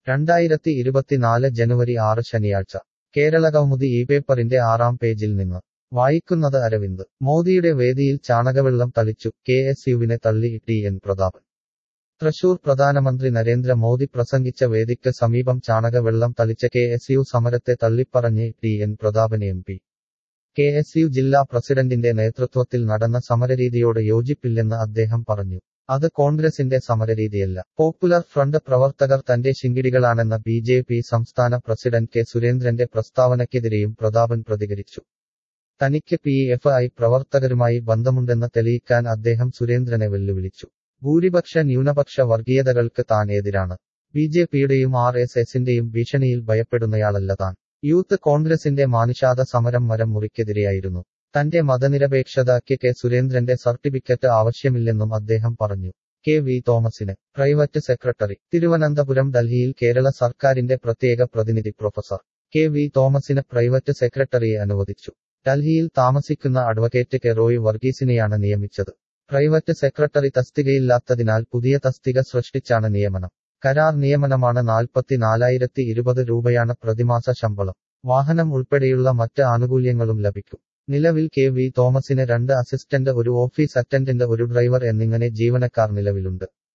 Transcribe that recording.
2024 ജനുവരി 6 ശനിയാഴ്ച കേരളകൗമുദി ഈ പേപ്പറിന്റെ 6-ാം പേജിൽ നിന്ന് വായിക്കുന്നത് അരവിന്ദ്. മോദിയുടെ വേദിയിൽ ചാണകവെള്ളം തളിച്ചു കെ.എസ്.യുവിനെ തള്ളി ടി.എൻ. പ്രതാപൻ. തൃശൂർ പ്രധാനമന്ത്രി നരേന്ദ്ര മോദി പ്രസംഗിച്ച വേദിക്ക് സമീപം ചാണകവെള്ളം തളിച്ച കെ.എസ്.യു സമരത്തെ തള്ളിപ്പറഞ്ഞ് ടി.എൻ. പ്രതാപൻ എം.പി. കെ.എസ്.യു ജില്ലാ പ്രസിഡന്റിന്റെ നേതൃത്വത്തിൽ നടന്ന സമരരീതിയോട് യോജിപ്പില്ലെന്ന് അദ്ദേഹം പറഞ്ഞു. അത് കോൺഗ്രസിന്റെ സമരരീതിയല്ല. പോപ്പുലർ ഫ്രണ്ട് പ്രവർത്തകർ തന്റെ ശിങ്കിടികളാണെന്ന ബി.ജെ.പി. സംസ്ഥാന പ്രസിഡന്റ് കെ. സുരേന്ദ്രന്റെ പ്രസ്താവനയ്ക്കെതിരെയും പ്രതാപൻ പ്രതികരിച്ചു. തനിക്ക് പി.എഫ്.ഐ. പ്രവർത്തകരുമായി ബന്ധമുണ്ടെന്ന് തെളിയിക്കാൻ അദ്ദേഹം സുരേന്ദ്രനെ വെല്ലുവിളിച്ചു. ഭൂരിപക്ഷ ന്യൂനപക്ഷ വർഗീയതകൾക്ക് താൻ എതിരാണ്. ബി.ജെ.പിയുടെയും ആർ.എസ്.എസിന്റെയും ഭീഷണിയിൽ ഭയപ്പെടുന്നയാളല്ല താൻ. യൂത്ത് കോൺഗ്രസിന്റെ മാനിഷാദ സമരം മരം മുറിക്കെതിരെയായിരുന്നു. തന്റെ മതനിരപേക്ഷതയ്ക്ക് കെ. സുരേന്ദ്രന്റെ സർട്ടിഫിക്കറ്റ് ആവശ്യമില്ലെന്നും അദ്ദേഹം പറഞ്ഞു. കെ. വി. തോമസിന് പ്രൈവറ്റ് സെക്രട്ടറി. തിരുവനന്തപുരം. ഡൽഹിയിൽ കേരള സർക്കാരിന്റെ പ്രത്യേക പ്രതിനിധി പ്രൊഫസർ കെ. വി. തോമസിന് പ്രൈവറ്റ് സെക്രട്ടറിയെ അനുവദിച്ചു. ഡൽഹിയിൽ താമസിക്കുന്ന അഡ്വക്കേറ്റ് കെ. റോയ് വർഗീസിനെയാണ് നിയമിച്ചത്. പ്രൈവറ്റ് സെക്രട്ടറി തസ്തികയില്ലാത്തതിനാൽ പുതിയ തസ്തിക സൃഷ്ടിച്ചാണ് നിയമനം. കരാർ നിയമനമാണ്. 44,020 രൂപയാണ് പ്രതിമാസ ശമ്പളം. വാഹനം ഉൾപ്പെടെയുള്ള മറ്റ് ആനുകൂല്യങ്ങളും ലഭിക്കും. നിലവിൽ കെ. വി. തോമസിന് 2 അസിസ്റ്റന്റ്, 1 ഓഫീസ് അറ്റൻഡന്റ്, 1 ഡ്രൈവർ എന്നിങ്ങനെ ജീവനക്കാർ നിലവിലുണ്ട്.